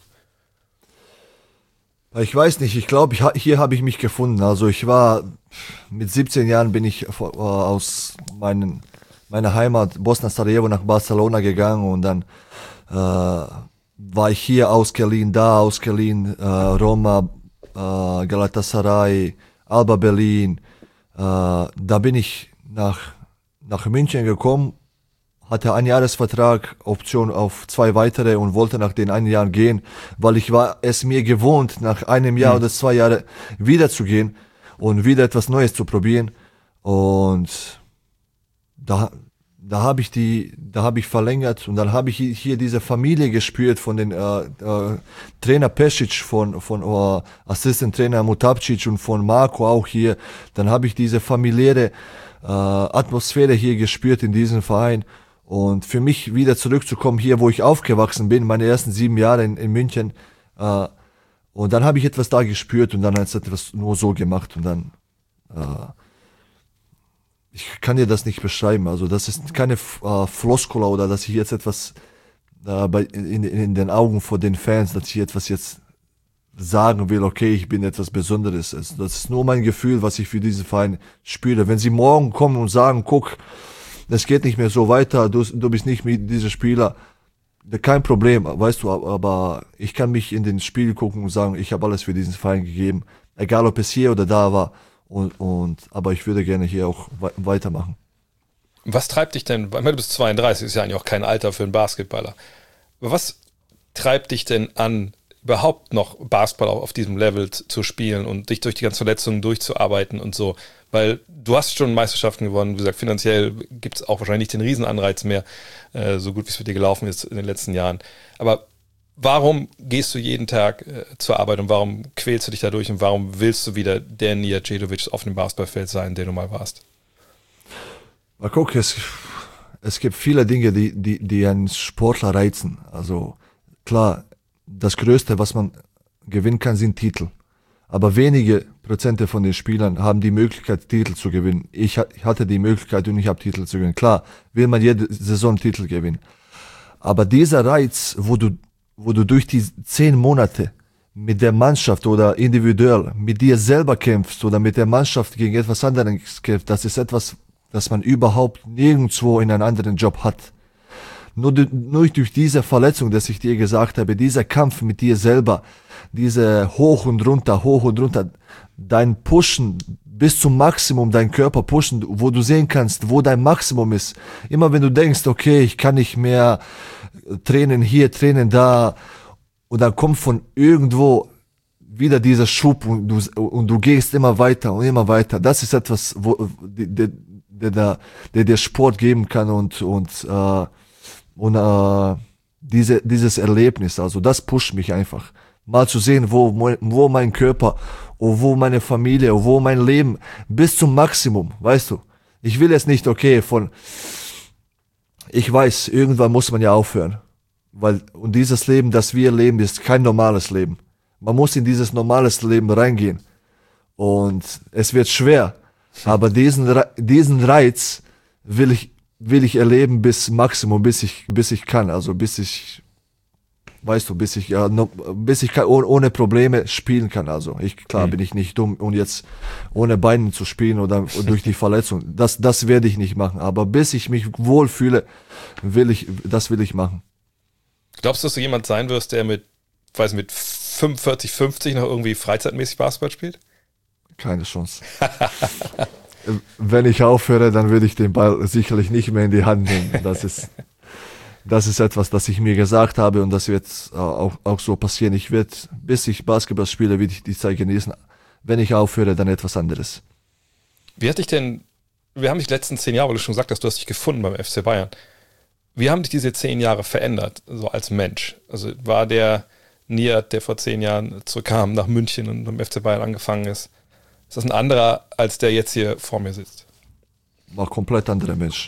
Ich weiß nicht, ich glaube, hier habe ich mich gefunden. Also ich war, mit 17 Jahren bin ich aus meiner Heimat Bosna-Sarajevo nach Barcelona gegangen, und dann war ich hier ausgeliehen, Roma, Galatasaray, Alba Berlin. Da bin ich nach München gekommen, hatte einen Jahresvertrag, Option auf 2 weitere, und wollte nach den 1 Jahr gehen, weil ich war es mir gewohnt, nach einem Jahr oder 2 Jahre wieder zu gehen und wieder etwas Neues zu probieren. Und da habe ich verlängert, und dann habe ich hier diese Familie gespürt von den Trainer Pesic, von Assistant Trainer Mutapcic und von Marco auch hier. Dann habe ich diese familiäre Atmosphäre hier gespürt in diesem Verein, und für mich wieder zurückzukommen hier, wo ich aufgewachsen bin, meine ersten 7 Jahre in München, und dann habe ich etwas da gespürt, und dann hat es etwas nur so gemacht, und dann ich kann dir das nicht beschreiben, also das ist keine Floskula, oder dass ich jetzt etwas in den Augen vor den Fans, dass ich etwas jetzt sagen will, okay, ich bin etwas Besonderes. Das ist nur mein Gefühl, was ich für diesen Verein spüre. Wenn sie morgen kommen und sagen, guck, es geht nicht mehr so weiter, du bist nicht mit diesem Spieler, kein Problem, weißt du, aber ich kann mich in den Spiel gucken und sagen, ich habe alles für diesen Verein gegeben, egal ob es hier oder da war, aber ich würde gerne hier auch weitermachen. Was treibt dich denn, weil du bist 32, ist ja eigentlich auch kein Alter für einen Basketballer, aber was treibt dich denn an, überhaupt noch Basketball auf diesem Level zu spielen und dich durch die ganzen Verletzungen durchzuarbeiten und so? Weil du hast schon Meisterschaften gewonnen, wie gesagt, finanziell gibt es auch wahrscheinlich nicht den Riesenanreiz mehr, so gut wie es für dich gelaufen ist in den letzten Jahren. Aber warum gehst du jeden Tag zur Arbeit und warum quälst du dich dadurch und warum willst du wieder der Nijatović auf dem Basketballfeld sein, der du mal warst? Mal gucken, es gibt viele Dinge, die einen Sportler reizen. Also klar, das Größte, was man gewinnen kann, sind Titel. Aber wenige Prozente von den Spielern haben die Möglichkeit, Titel zu gewinnen. Ich hatte die Möglichkeit und ich habe Titel zu gewinnen. Klar, will man jede Saison Titel gewinnen. Aber dieser Reiz, wo du durch die 10 Monate mit der Mannschaft oder individuell mit dir selber kämpfst oder mit der Mannschaft gegen etwas anderes kämpfst, das ist etwas, das man überhaupt nirgendwo in einem anderen Job hat. Nur durch diese Verletzung, dass ich dir gesagt habe, dieser Kampf mit dir selber, diese hoch und runter, dein Pushen bis zum Maximum, dein Körper pushen, wo du sehen kannst, wo dein Maximum ist. Immer wenn du denkst, okay, ich kann nicht mehr Tränen hier, Tränen da, und dann kommt von irgendwo wieder dieser Schub und du gehst immer weiter und immer weiter. Das ist etwas, der Sport geben kann und dieses Erlebnis, also das pusht mich einfach. Mal zu sehen, wo mein Körper, wo meine Familie, wo mein Leben bis zum Maximum, weißt du. Ich will jetzt nicht, ich weiß, irgendwann muss man ja aufhören. Und dieses Leben, das wir leben, ist kein normales Leben. Man muss in dieses normales Leben reingehen. Und es wird schwer. Aber diesen Reiz will ich erleben bis Maximum, bis ich kann. Also bis ich ohne Probleme spielen kann. Also bin ich nicht dumm, und jetzt ohne Beinen zu spielen oder durch die Verletzung. Das werde ich nicht machen. Aber bis ich mich wohlfühle, will ich machen. Glaubst du, dass du jemand sein wirst, der mit 45, 50 noch irgendwie freizeitmäßig Basketball spielt? Keine Chance. Wenn ich aufhöre, dann würde ich den Ball sicherlich nicht mehr in die Hand nehmen. Das ist etwas, das ich mir gesagt habe, und das wird auch so passieren. Bis ich Basketball spiele, will ich die Zeit genießen. Wenn ich aufhöre, dann etwas anderes. Wir haben dich die letzten 10 Jahre, weil du schon gesagt hast, du hast dich gefunden beim FC Bayern. Wie haben dich diese 10 Jahre verändert, so als Mensch? Also war der Nihat, der vor 10 Jahren zurückkam nach München und beim FC Bayern angefangen ist das ein anderer, als der jetzt hier vor mir sitzt? War komplett anderer Mensch.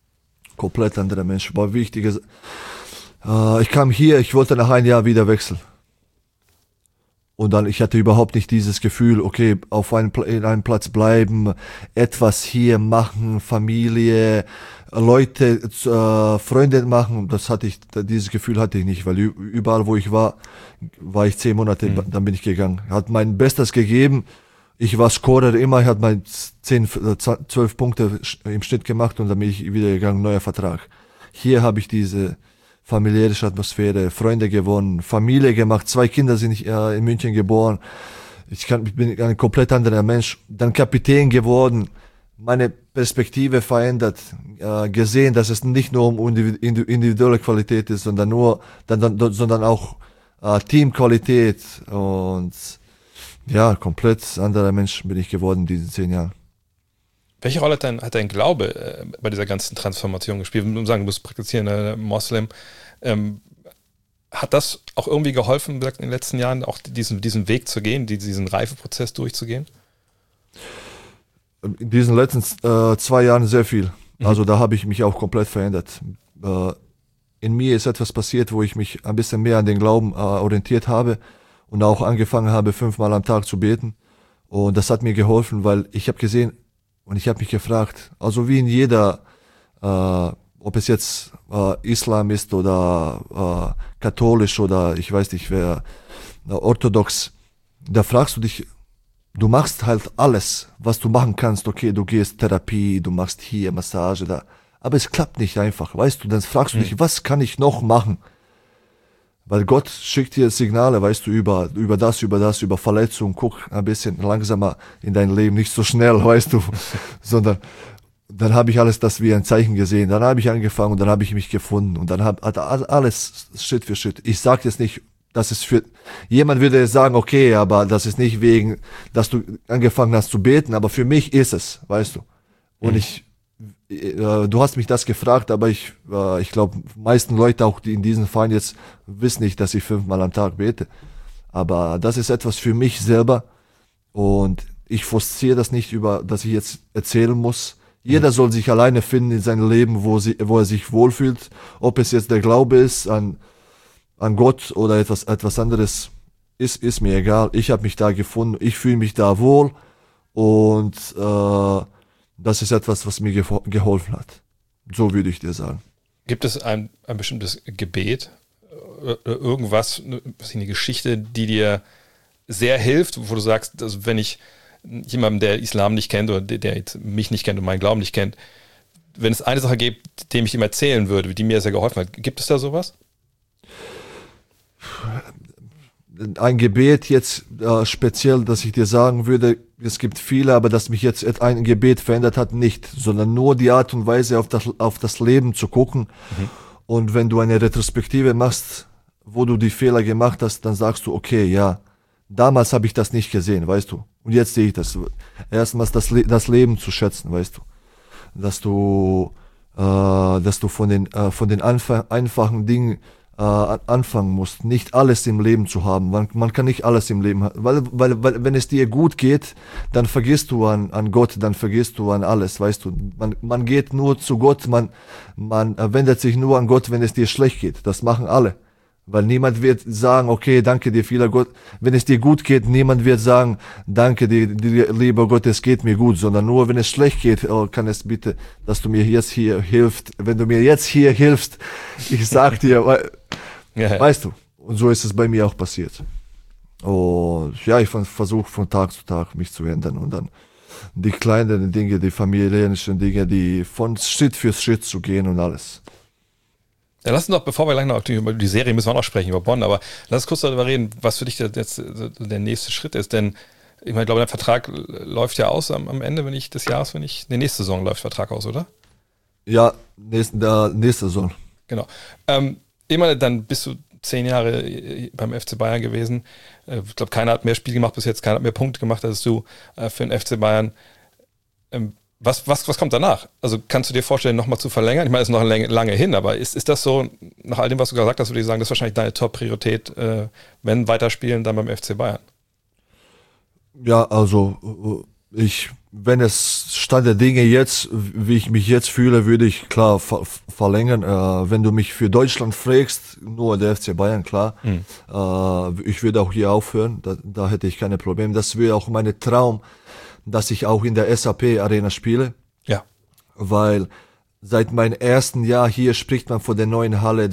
War wichtig. Ich kam hier, ich wollte nach einem Jahr wieder wechseln. Und dann, ich hatte überhaupt nicht dieses Gefühl, okay, in einem Platz bleiben, etwas hier machen, Familie, Leute, Freunde machen. Dieses Gefühl hatte ich nicht, weil überall, wo ich war ich 10 Monate, dann bin ich gegangen. Hat mein Bestes gegeben. Ich war Scorer immer, ich hatte mal 12 Punkte im Schnitt gemacht, und dann bin ich wieder gegangen, neuer Vertrag. Hier habe ich diese familiäre Atmosphäre, Freunde gewonnen, Familie gemacht, 2 Kinder sind in München geboren. Ich bin ein komplett anderer Mensch. Dann Kapitän geworden, meine Perspektive verändert, gesehen, dass es nicht nur um individuelle Qualität ist, sondern auch Teamqualität, und ja, komplett anderer Mensch bin ich geworden in diesen 10 Jahren. Welche Rolle hat dein Glaube bei dieser ganzen Transformation gespielt? Du sagen, du bist praktizierender Moslem. Hat das auch irgendwie geholfen, in den letzten Jahren auch diesen Weg zu gehen, diesen Reifeprozess durchzugehen? In diesen letzten 2 Jahren sehr viel. Also da habe ich mich auch komplett verändert. In mir ist etwas passiert, wo ich mich ein bisschen mehr an den Glauben orientiert habe und auch angefangen habe, 5-mal am Tag zu beten. Und das hat mir geholfen, weil ich habe gesehen und ich habe mich gefragt, also wie in jeder, ob es jetzt Islam ist oder katholisch oder ich weiß nicht wer, orthodox, da fragst du dich, du machst halt alles, was du machen kannst. Okay, du gehst Therapie, du machst hier Massage, da. Aber es klappt nicht einfach, weißt du. Dann fragst du dich, was kann ich noch machen? Weil Gott schickt dir Signale, weißt du, über Verletzung. Guck ein bisschen langsamer in dein Leben, nicht so schnell, weißt du. Sondern dann habe ich alles das wie ein Zeichen gesehen. Dann habe ich angefangen und dann habe ich mich gefunden. Und dann hat alles Schritt für Schritt. Ich sage jetzt nicht das ist für, jemand würde sagen, okay, aber das ist nicht wegen, dass du angefangen hast zu beten, aber für mich ist es, weißt du. Und du hast mich das gefragt, aber ich glaube, meisten Leute, auch die in diesem Verein jetzt, wissen nicht, dass ich 5-mal am Tag bete. Aber das ist etwas für mich selber und ich forciere das nicht dass ich jetzt erzählen muss. Jeder soll sich alleine finden in seinem Leben, wo er sich wohlfühlt. Ob es jetzt der Glaube ist an Gott oder etwas anderes, ist mir egal. Ich habe mich da gefunden, ich fühle mich da wohl und das ist etwas, was mir geholfen hat. So würde ich dir sagen. Gibt es ein bestimmtes Gebet, irgendwas, eine Geschichte, die dir sehr hilft, wo du sagst, also wenn ich jemandem, der Islam nicht kennt oder der jetzt mich nicht kennt und meinen Glauben nicht kennt, wenn es eine Sache gibt, dem ich ihm erzählen würde, die mir sehr geholfen hat, gibt es da sowas? Ein Gebet jetzt speziell, dass ich dir sagen würde, es gibt viele, aber dass mich jetzt ein Gebet verändert hat, nicht, sondern nur die Art und Weise auf das Leben zu gucken. Und wenn du eine Retrospektive machst, wo du die Fehler gemacht hast, dann sagst du, okay, ja, damals habe ich das nicht gesehen, weißt du. Und jetzt sehe ich das. Erstmals das Leben zu schätzen, weißt du. Dass du von den einfachen Dingen anfangen musst, nicht alles im Leben zu haben. Man kann nicht alles im Leben haben, weil wenn es dir gut geht, dann vergisst du an Gott, dann vergisst du an alles, weißt du. Man geht nur zu Gott, man wendet sich nur an Gott, wenn es dir schlecht geht. Das machen alle. Weil niemand wird sagen, okay, danke dir, vieler Gott. Wenn es dir gut geht, niemand wird sagen, danke dir, lieber Gott, es geht mir gut, sondern nur, wenn es schlecht geht, oh, kann es bitte, dass du mir jetzt hier hilfst. Wenn du mir jetzt hier hilfst, ich sag dir, weißt du. Und so ist es bei mir auch passiert. Und ja, ich versuche von Tag zu Tag mich zu ändern und dann die kleinen Dinge, die familiären Dinge, die von Schritt für Schritt zu gehen und alles. Ja, lass uns doch, bevor wir gleich noch über die Serie müssen wir noch sprechen, über Bonn, aber lass uns kurz darüber reden, was für dich jetzt der nächste Schritt ist, denn ich meine, ich glaube, der Vertrag läuft ja aus am Ende des Jahres, nächste Saison läuft der Vertrag aus, oder? Ja, nächste Saison. Genau. Ich meine, dann bist du 10 Jahre beim FC Bayern gewesen. Ich glaube, keiner hat mehr Spiele gemacht bis jetzt, keiner hat mehr Punkte gemacht als du für den FC Bayern. Was kommt danach? Also kannst du dir vorstellen, nochmal zu verlängern? Ich meine, es ist noch lange hin, aber ist das so, nach all dem, was du gesagt hast, würde ich sagen, das ist wahrscheinlich deine Top-Priorität, wenn weiterspielen, dann beim FC Bayern? Ja, also wenn es Stand der Dinge jetzt, wie ich mich jetzt fühle, würde ich klar verlängern. Wenn du mich für Deutschland fragst, nur der FC Bayern, klar. Ich würde auch hier aufhören, da hätte ich keine Probleme. Das wäre auch mein Traum, dass ich auch in der SAP Arena spiele. Ja. Weil seit meinem ersten Jahr hier spricht man von der neuen Halle.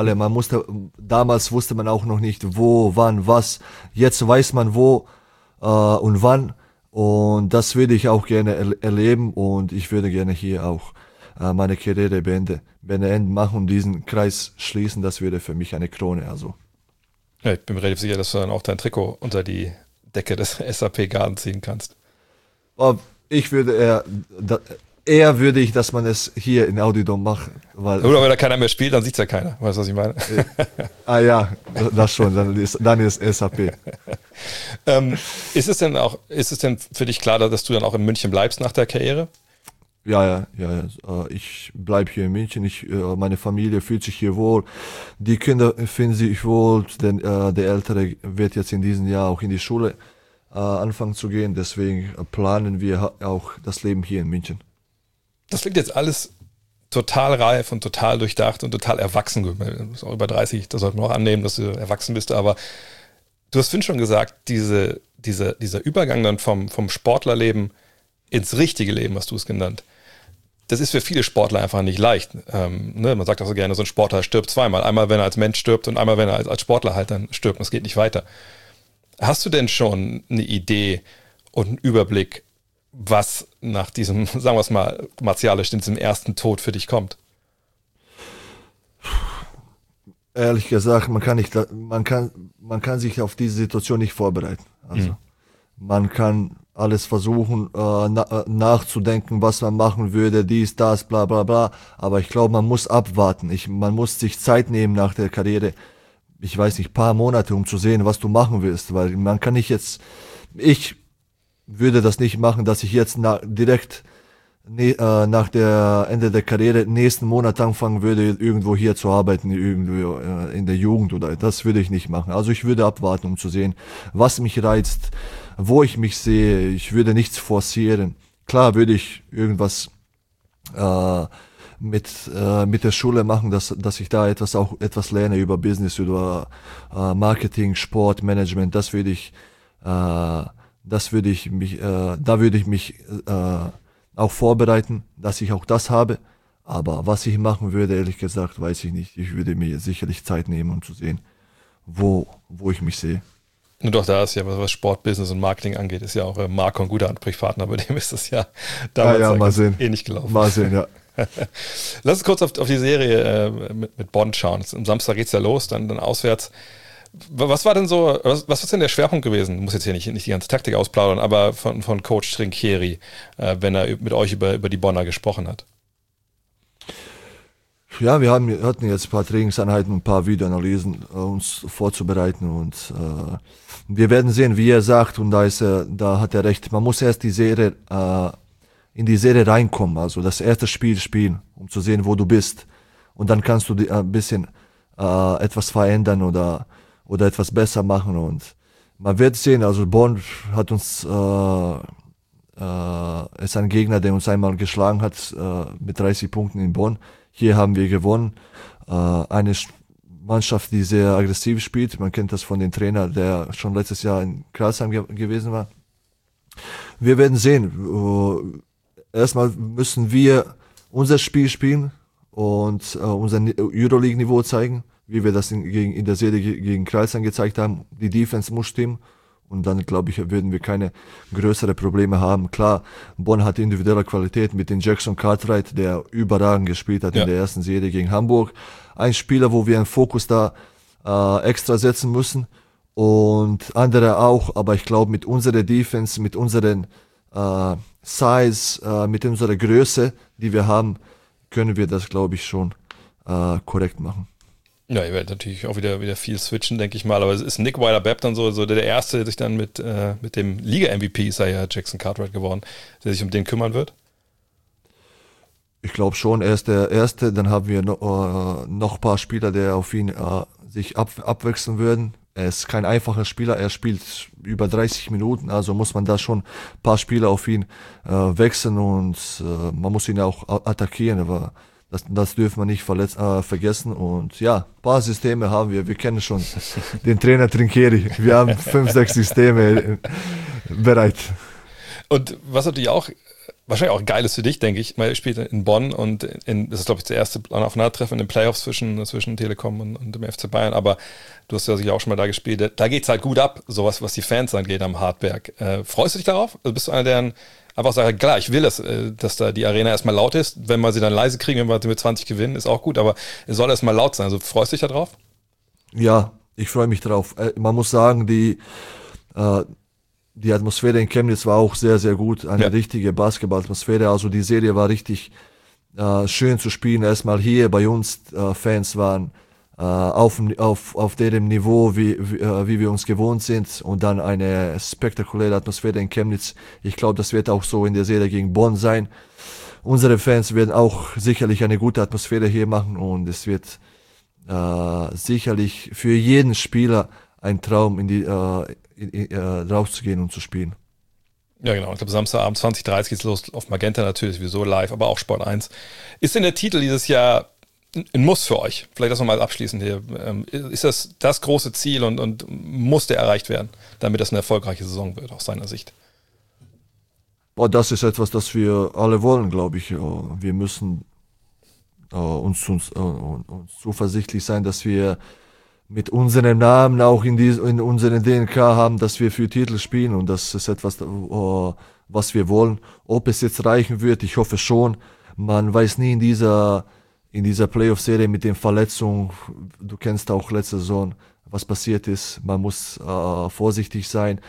Damals wusste man auch noch nicht, wo, wann, was. Jetzt weiß man wo und wann. Und das würde ich auch gerne erleben und ich würde gerne hier auch meine Karriere beenden, machen und diesen Kreis schließen. Das wäre für mich eine Krone. Also. Ja, ich bin mir relativ sicher, dass du dann auch dein Trikot unter die Decke des SAP Garden ziehen kannst. Ich würde eher würde ich, dass man es hier in Audidom macht. Oder wenn da keiner mehr spielt, dann sieht es ja keiner. Weißt du, was ich meine? Ja, das schon, dann ist SAP. Ist es denn für dich klar, dass du dann auch in München bleibst nach der Karriere? Ja. Ich bleibe hier in München. Meine Familie fühlt sich hier wohl. Die Kinder finden sich wohl, denn der Ältere wird jetzt in diesem Jahr auch in die Schule anfangen zu gehen. Deswegen planen wir auch das Leben hier in München. Das klingt jetzt alles total reif und total durchdacht und total erwachsen. Du bist auch über 30, da sollte man auch annehmen, dass du erwachsen bist. Aber du hast vorhin schon gesagt, dieser Übergang dann vom Sportlerleben ins richtige Leben, hast du es genannt, das ist für viele Sportler einfach nicht leicht. Man sagt auch so gerne, so ein Sportler stirbt zweimal. Einmal, wenn er als Mensch stirbt und einmal, wenn er als Sportler halt dann stirbt. Und es geht nicht weiter. Hast du denn schon eine Idee und einen Überblick, was nach diesem, sagen wir es mal, martialisch, diesem ersten Tod für dich kommt? Ehrlich gesagt, man kann sich auf diese Situation nicht vorbereiten. Also man kann alles versuchen nachzudenken, was man machen würde, dies, das, bla bla bla. Aber ich glaube, man muss abwarten. Man muss sich Zeit nehmen nach der Karriere, ich weiß nicht, paar Monate, um zu sehen, was du machen willst, weil man kann nicht jetzt, ich würde das nicht machen, dass ich jetzt direkt nach der Ende der Karriere nächsten Monat anfangen würde, irgendwo hier zu arbeiten, irgendwo in der Jugend oder das würde ich nicht machen. Also ich würde abwarten, um zu sehen, was mich reizt, wo ich mich sehe. Ich würde nichts forcieren. Klar würde ich irgendwas mit der Schule machen, dass ich da etwas lerne über Business, über Marketing, Sport, Management. Da würde ich mich auch vorbereiten, dass ich auch das habe. Aber was ich machen würde, ehrlich gesagt, weiß ich nicht. Ich würde mir sicherlich Zeit nehmen, um zu sehen, wo ich mich sehe. Und doch, da ist ja, was Sport, Business und Marketing angeht, ist ja auch Marco ein guter Ansprechpartner, bei dem ist das ja damals mal sehen. ähnlich gelaufen. Mal sehen, ja. Lass uns kurz auf die Serie mit Bonn schauen. Am Samstag geht's ja los, dann auswärts. Was war denn so, was ist denn der Schwerpunkt gewesen? Muss jetzt hier nicht die ganze Taktik ausplaudern, aber von Coach Trinchieri, wenn er mit euch über die Bonner gesprochen hat? Ja, wir hatten jetzt ein paar Trainingseinheiten und ein paar Videoanalysen, uns vorzubereiten und wir werden sehen, wie er sagt, und da hat er recht. Man muss erst in die Serie reinkommen, also das erste Spiel spielen, um zu sehen, wo du bist. Und dann kannst du ein bisschen etwas verändern oder etwas besser machen. Und man wird sehen, also Bonn hat uns ist ein Gegner, der uns einmal geschlagen hat mit 30 Punkten in Bonn. Hier haben wir gewonnen. Eine Mannschaft, die sehr aggressiv spielt. Man kennt das von dem Trainer, der schon letztes Jahr in Karlsheim gewesen war. Wir werden sehen. Erstmal müssen wir unser Spiel spielen und unser Euroleague-Niveau zeigen, wie wir das in der Serie gegen Karlsheim gezeigt haben. Die Defense muss stimmen. Und dann, glaube ich, würden wir keine größere Probleme haben. Klar, Bonn hat individuelle Qualität mit dem Jackson Cartwright, der überragend gespielt hat in der ersten Serie gegen Hamburg. Ein Spieler, wo wir einen Fokus da extra setzen müssen. Und andere auch, aber ich glaube, mit unserer Defense, mit unseren Size, mit unserer Größe, die wir haben, können wir das, glaube ich, schon korrekt machen. Ja, ihr werdet natürlich auch wieder viel switchen, denke ich mal. Aber es ist Nick Weiler-Babb dann so der Erste, der sich dann mit dem Liga-MVP, ist ja Jackson Cartwright geworden, der sich um den kümmern wird? Ich glaube schon, er ist der Erste. Dann haben wir noch ein paar Spieler, die auf ihn sich abwechseln würden. Er ist kein einfacher Spieler, er spielt über 30 Minuten, also muss man da schon ein paar Spieler auf ihn wechseln und man muss ihn auch attackieren, aber das dürfen wir nicht vergessen. Und ja, ein paar Systeme haben wir. Wir kennen schon den Trainer Trinchieri. Wir haben 5, 6 Systeme bereit. Und was natürlich auch wahrscheinlich auch geil ist für dich, denke ich, weil ihr spielt in Bonn und das ist, glaube ich, das erste Aufeinandertreffen in den Playoffs zwischen Telekom und dem FC Bayern, aber du hast ja sicher auch schon mal da gespielt. Da geht es halt gut ab, sowas, was die Fans angeht am Hartberg. Freust du dich darauf? Also bist du einer, der einfach sagt, klar, ich will dass da die Arena erstmal laut ist. Wenn wir sie dann leise kriegen, wenn wir sie mit 20 gewinnen, ist auch gut, aber es soll erstmal laut sein. Also freust du dich da drauf? Ja, ich freue mich drauf. Man muss sagen, die Atmosphäre in Chemnitz war auch sehr, sehr gut. Eine richtige Basketballatmosphäre. Also die Serie war richtig schön zu spielen. Erstmal hier bei uns Fans waren auf dem Niveau, wie wir uns gewohnt sind, und dann eine spektakuläre Atmosphäre in Chemnitz. Ich glaube, das wird auch so in der Serie gegen Bonn sein. Unsere Fans werden auch sicherlich eine gute Atmosphäre hier machen und es wird sicherlich für jeden Spieler ein Traum, rauszugehen und zu spielen. Ja, genau. Ich glaube, Samstagabend 20:30 geht's los auf Magenta natürlich, sowieso live, aber auch Sport 1. Ist denn der Titel dieses Jahr ein Muss für euch? Vielleicht das nochmal abschließend hier. Ist das große Ziel und muss der erreicht werden, damit das eine erfolgreiche Saison wird, aus seiner Sicht? Das ist etwas, das wir alle wollen, glaube ich. Wir müssen uns zuversichtlich sein, dass wir mit unserem Namen auch in unserer DNK haben, dass wir für Titel spielen, und das ist etwas, was wir wollen. Ob es jetzt reichen wird, ich hoffe schon. Man weiß nie in dieser Playoff-Serie mit den Verletzungen. Du kennst auch letzte Saison, was passiert ist. Man muss vorsichtig sein.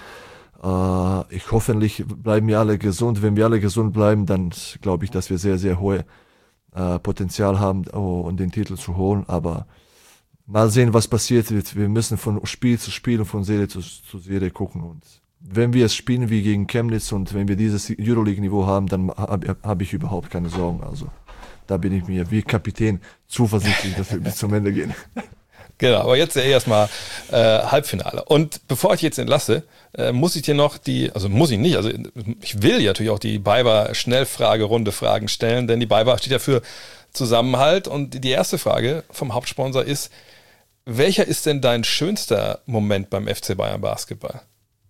Hoffentlich bleiben wir alle gesund. Wenn wir alle gesund bleiben, dann glaube ich, dass wir sehr, sehr hohe Potenzial haben, um den Titel zu holen. Aber mal sehen, was passiert wird. Wir müssen von Spiel zu Spiel und von Serie zu Serie gucken. Und wenn wir es spielen wie gegen Chemnitz und wenn wir dieses Euroleague-Niveau haben, dann hab ich überhaupt keine Sorgen. Also da bin ich mir wie Kapitän zuversichtlich, dass wir bis zum Ende gehen. Genau, aber jetzt erstmal Halbfinale. Und bevor ich jetzt entlasse, muss ich dir noch muss ich nicht, also ich will ja natürlich auch die BayWa-Schnellfrage-Runde Fragen stellen, denn die BayWa steht ja für Zusammenhalt. Und die erste Frage vom Hauptsponsor ist, welcher ist denn dein schönster Moment beim FC Bayern Basketball?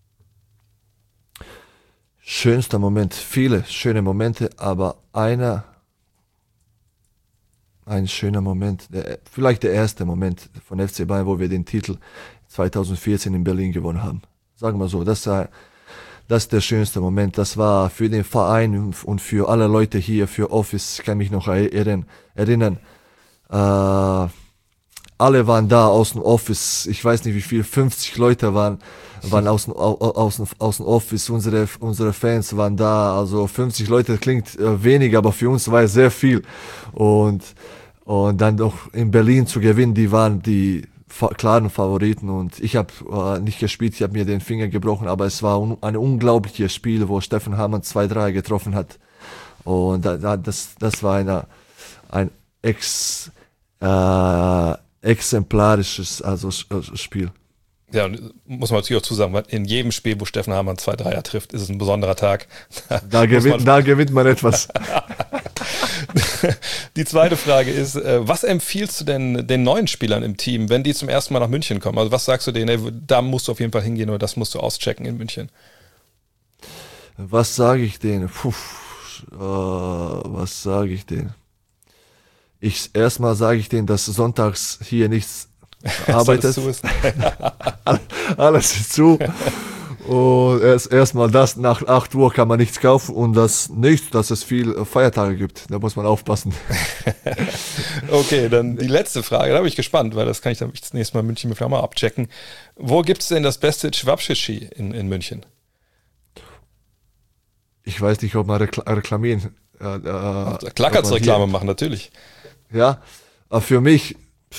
Schönster Moment, viele schöne Momente, aber ein schöner Moment, vielleicht der erste Moment von FC Bayern, wo wir den Titel 2014 in Berlin gewonnen haben. Sagen wir so, das ist der schönste Moment. Das war für den Verein und für alle Leute hier, für Office, kann mich noch erinnern. Alle waren da aus dem Office, ich weiß nicht wie viel, 50 Leute waren aus dem Office, unsere Fans waren da, also 50 Leute klingt wenig, aber für uns war es sehr viel. Und dann noch in Berlin zu gewinnen, die waren die klaren Favoriten und ich habe nicht gespielt, ich habe mir den Finger gebrochen, aber es war ein unglaubliches Spiel, wo Steffen Hamann 2 Dreier getroffen hat und das war ein exemplarisches Spiel. Ja, und muss man natürlich auch zusagen, weil in jedem Spiel, wo Steffen Hamann 2 Dreier trifft, ist es ein besonderer Tag. Da gewinnt man etwas. Die zweite Frage ist, was empfiehlst du denn den neuen Spielern im Team, wenn die zum ersten Mal nach München kommen? Also was sagst du denen, ey, da musst du auf jeden Fall hingehen oder das musst du auschecken in München? Was sage ich denen? Was sage ich denen? Erstmal sage ich denen, dass sonntags hier nichts arbeitet. Alles ist zu. Und erstmal das, nach 8 Uhr kann man nichts kaufen und das nicht, dass es viel Feiertage gibt. Da muss man aufpassen. Okay, dann die letzte Frage, da bin ich gespannt, weil das kann ich dann das nächste Mal in München mit mal abchecken. Wo gibt es denn das beste Cevapcici in München? Ich weiß nicht, ob man reklamieren. Klackertsreklame machen, natürlich. Ja, aber für mich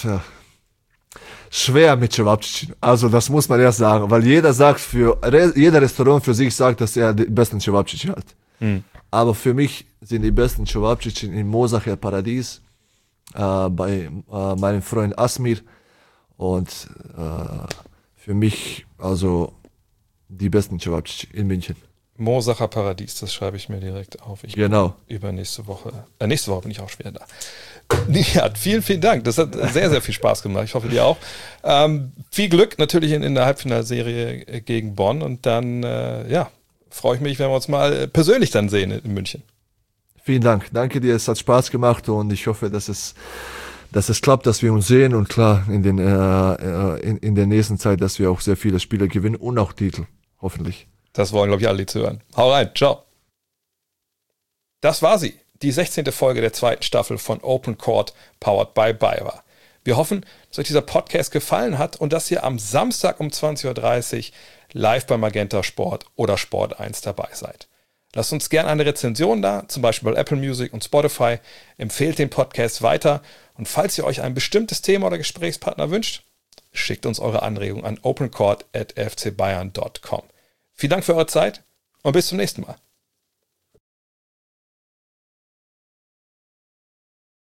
schwer mit Cevapcici. Also das muss man erst sagen, weil jeder Restaurant für sich sagt, dass er die besten Cevapcici hat. Aber für mich sind die besten Cevapcici in Mosacher Paradies, bei meinem Freund Asmir und für mich also die besten Cevapcici in München. Mosacher Paradies, das schreibe ich mir direkt auf. Genau. Nächste Woche bin ich auch wieder da. Ja, vielen, vielen Dank. Das hat sehr, sehr viel Spaß gemacht. Ich hoffe, dir auch. Viel Glück natürlich in der Halbfinalserie gegen Bonn und dann, freue ich mich, wenn wir uns mal persönlich dann sehen in München. Vielen Dank. Danke dir. Es hat Spaß gemacht und ich hoffe, dass es klappt, dass wir uns sehen und klar, in der nächsten Zeit, dass wir auch sehr viele Spiele gewinnen und auch Titel. Hoffentlich. Das wollen, glaube ich, alle zu hören. Hau rein, ciao. Das war sie, die 16. Folge der 2. Staffel von Open Court, powered by BayWa. Wir hoffen, dass euch dieser Podcast gefallen hat und dass ihr am Samstag um 20.30 Uhr live bei Magenta Sport oder Sport 1 dabei seid. Lasst uns gerne eine Rezension da, zum Beispiel bei Apple Music und Spotify. Empfehlt den Podcast weiter und falls ihr euch ein bestimmtes Thema oder Gesprächspartner wünscht, schickt uns eure Anregung an opencourt@fcbayern.com. Vielen Dank für eure Zeit und bis zum nächsten Mal.